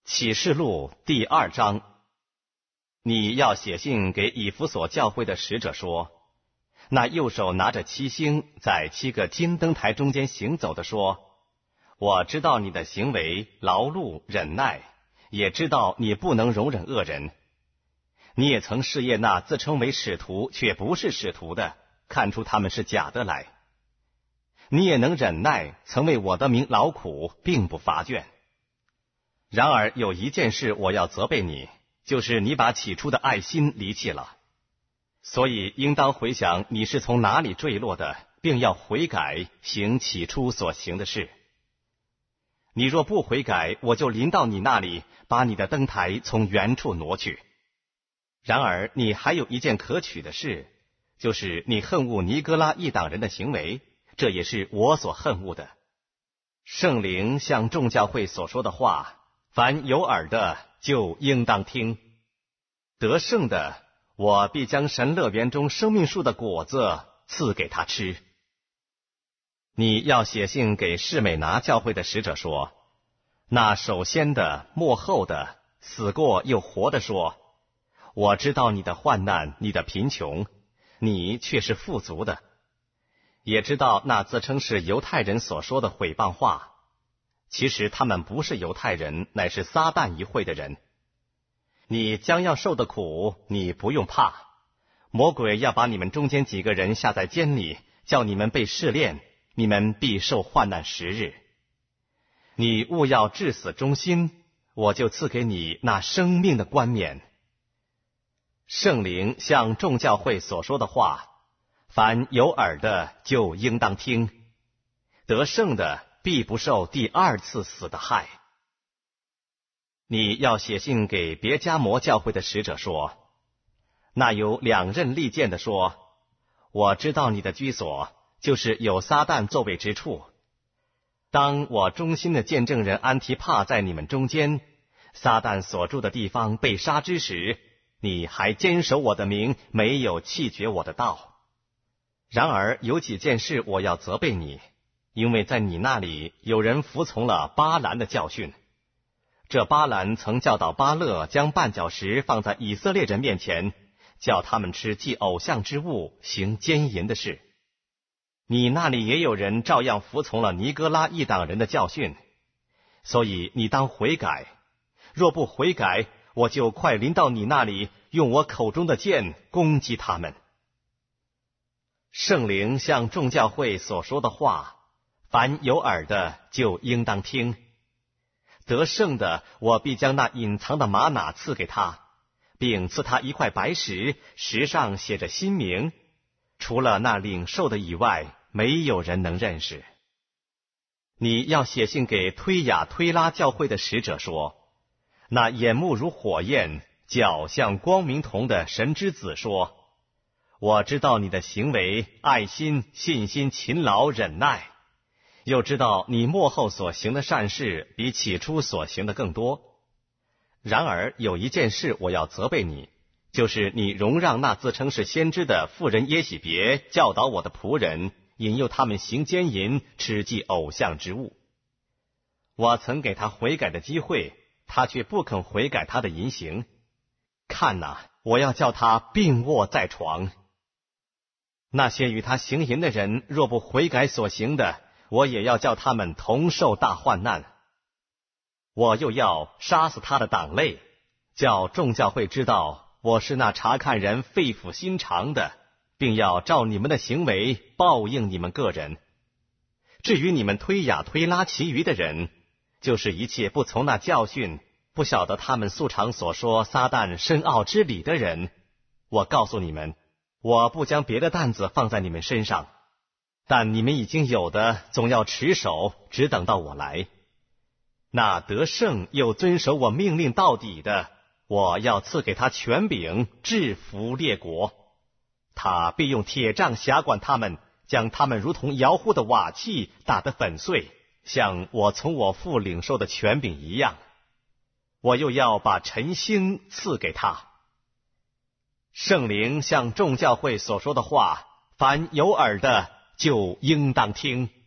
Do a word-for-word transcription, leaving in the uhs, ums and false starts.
启示录第二章，你要写信给以弗所教会的使者说，那右手拿着七星，在七个金灯台中间行走的说，我知道你的行为劳碌忍耐，也知道你不能容忍恶人。你也曾试验那自称为使徒却不是使徒的，看出他们是假的来。你也能忍耐，曾为我的名劳苦，并不乏倦。然而有一件事我要责备你，就是你把起初的爱心离弃了。所以应当回想你是从哪里坠落的，并要悔改，行起初所行的事。你若不悔改，我就临到你那里，把你的灯台从原处挪去。然而你还有一件可取的事，就是你恨恶尼哥拉一党人的行为，这也是我所恨恶的。圣灵向众教会所说的话，凡有耳的就应当听。得胜的，我必将神乐园中生命树的果子赐给他吃。你要写信给士美拿教会的使者说，那首先的末后的死过又活的说，我知道你的患难，你的贫穷，你却是富足的。也知道那自称是犹太人所说的毁谤话，其实他们不是犹太人，乃是撒旦一会的人。你将要受的苦，你不用怕。魔鬼要把你们中间几个人下在监里，叫你们被试炼，你们必受患难十日。你务要至死忠心，我就赐给你那生命的冠冕。圣灵向众教会所说的话，凡有耳的就应当听。得胜的必不受第二次死的害。你要写信给别迦摩教会的使者说，那有两刃利剑的说，我知道你的居所，就是有撒旦座位之处。当我忠心的见证人安提帕在你们中间，撒旦所住的地方被杀之时，你还坚守我的名，没有弃绝我的道。然而有几件事我要责备你，因为在你那里有人服从了巴兰的教训。这巴兰曾教导巴勒将绊脚石放在以色列人面前，叫他们吃祭偶像之物，行奸淫的事。你那里也有人照样服从了尼哥拉一党人的教训，所以你当悔改。若不悔改，我就快临到你那里，用我口中的剑攻击他们。圣灵向众教会所说的话，凡有耳的就应当听。得胜的，我必将那隐藏的玛瑙赐给他，并赐他一块白石，石上写着新名，除了那领受的以外，没有人能认识。你要写信给推雅推拉教会的使者说，那眼目如火焰，脚像光明铜的神之子说，我知道你的行为，爱心、信心、勤劳、忍耐，又知道你末后所行的善事比起初所行的更多。然而有一件事我要责备你，就是你容让那自称是先知的妇人耶喜别教导我的仆人，引诱他们行奸淫，吃祭偶像之物。我曾给他悔改的机会，他却不肯悔改他的淫行。看哪，我要叫他病卧在床。那些与他行淫的人，若不悔改所行的，我也要叫他们同受大患难。我又要杀死他的党类，叫众教会知道我是那查看人肺腑心肠的，并要照你们的行为报应你们个人。至于你们推雅推拉其余的人，就是一切不从那教训，不晓得他们素常所说撒旦深奥之理的人，我告诉你们，我不将别的担子放在你们身上，但你们已经有的总要持守，只等到我来。那得胜又遵守我命令到底的，我要赐给他权柄，制服列国。他必用铁杖辖管他们，将他们如同摇户的瓦器打得粉碎，像我从我父领受的权柄一样。我又要把晨星赐给他。圣灵向众教会所说的话，凡有耳的就应当听。